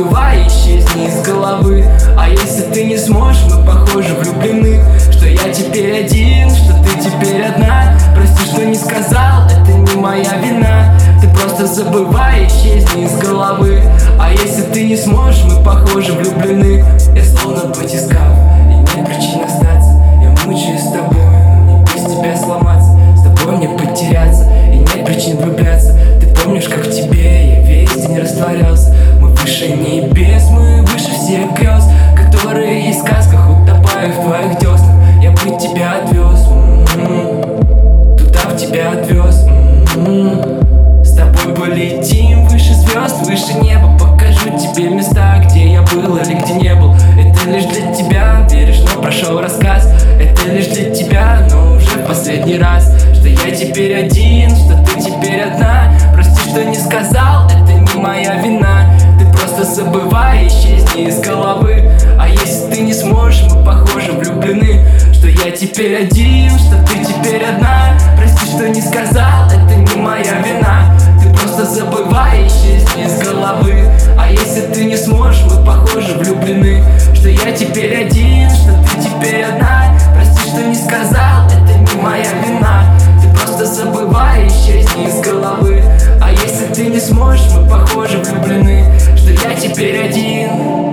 забывай, исчезни из головы. А если ты не сможешь, мы похоже влюблены. Что я теперь один, что ты теперь одна. Прости, что не сказал, это не моя вина. Ты просто забывай, исчезни из головы. А если ты не сможешь, мы похоже влюблены. Я словно батискаф, и нет причин остаться. Я мучаюсь с тобой, но мне без тебя сломаться. С тобой мне потеряться, и нет причин влюбляться. Ты помнишь, как в тебе я весь день растворялся. Мы выше небес, мы выше всех грез, которые есть в сказках, утопаю в твоих деснах. Я бы тебя отвез, туда в тебя отвез. С тобой полетим выше звезд, выше неба. Покажу тебе места, где я был или где не был. Это лишь для тебя, веришь, но прошел рассказ. Это лишь для тебя, но уже в последний раз. Что я теперь один, что ты теперь одна. Прости, что не сказал, это не моя вина. Ты просто забывай, исчезни из головы. А если ты не сможешь, мы похоже влюблены. Что я теперь один, что ты теперь одна. Прости, что не сказал, это не моя вина. Ты просто забывай, исчезни из головы. А если ты не сможешь, мы похоже влюблены. Что я теперь один, что ты теперь одна. Прости, что не сказал, это не моя вина. Ты просто забывай, исчезни из головы. А если ты не сможешь, мы похоже влюблены. Что я теперь один.